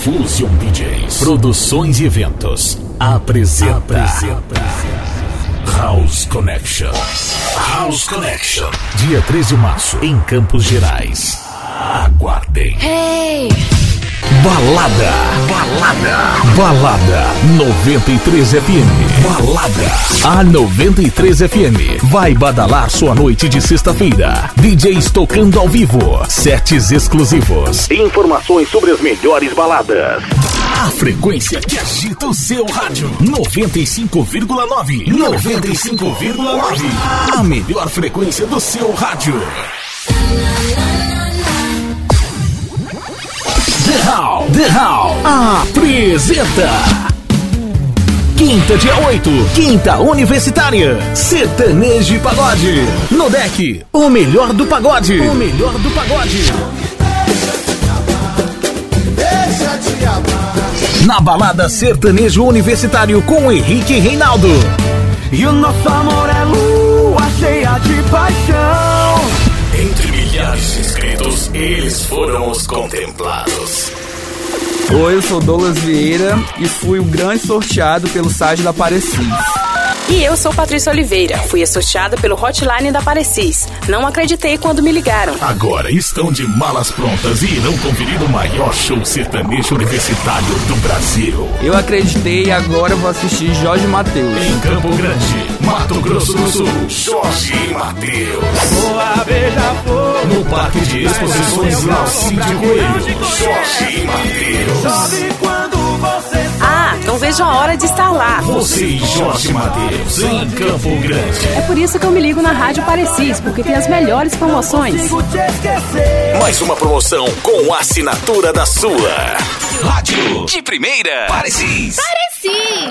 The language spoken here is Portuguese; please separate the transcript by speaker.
Speaker 1: Fusion DJs, produções e eventos. Apresenta House Connection. House Connection. Dia 13 de março, em Campos Gerais. Aguardem.
Speaker 2: Hey!
Speaker 1: Balada 93 FM. Balada. A 93 FM vai badalar sua noite de sexta-feira. DJs tocando ao vivo, sets exclusivos, informações sobre as melhores baladas. A frequência que agita o seu rádio. 95,9. 95,9. A melhor frequência do seu rádio. The Hall apresenta quinta, dia 8, quinta universitária, sertanejo e pagode. No deck, o melhor do pagode. O melhor do pagode. Na balada sertanejo universitário com Henrique Reinaldo.
Speaker 3: E o nosso amor é lua cheia de paixão.
Speaker 1: Entre milhares de inscritos, eles foram os contemplados.
Speaker 4: Oi, eu sou Douglas Vieira e fui o grande sorteado pelo site da Parecis.
Speaker 5: E eu sou Patrícia Oliveira, fui sorteada pelo hotline da Parecis. Não acreditei quando me ligaram.
Speaker 1: Agora estão de malas prontas e irão conferir o maior show sertanejo universitário do Brasil.
Speaker 4: Eu acreditei e agora vou assistir Jorge Mateus.
Speaker 1: Em Campo Grande, Mato Grosso do Sul, Jorge e Mateus.
Speaker 3: Boa beija-flor.
Speaker 1: No Parque de Exposições Alcide Coelho, Jorge e Mateus.
Speaker 3: Chove quando você...
Speaker 5: Então vejo a hora de estar lá.
Speaker 1: Você e Jorge Mateus, em Campo Grande.
Speaker 5: É por isso que eu me ligo na Rádio Parecis, porque tem as melhores promoções.
Speaker 3: consigo te esquecer.
Speaker 1: Mais uma promoção com a assinatura da sua rádio
Speaker 5: De primeira,
Speaker 1: Parecis.
Speaker 2: Parecis!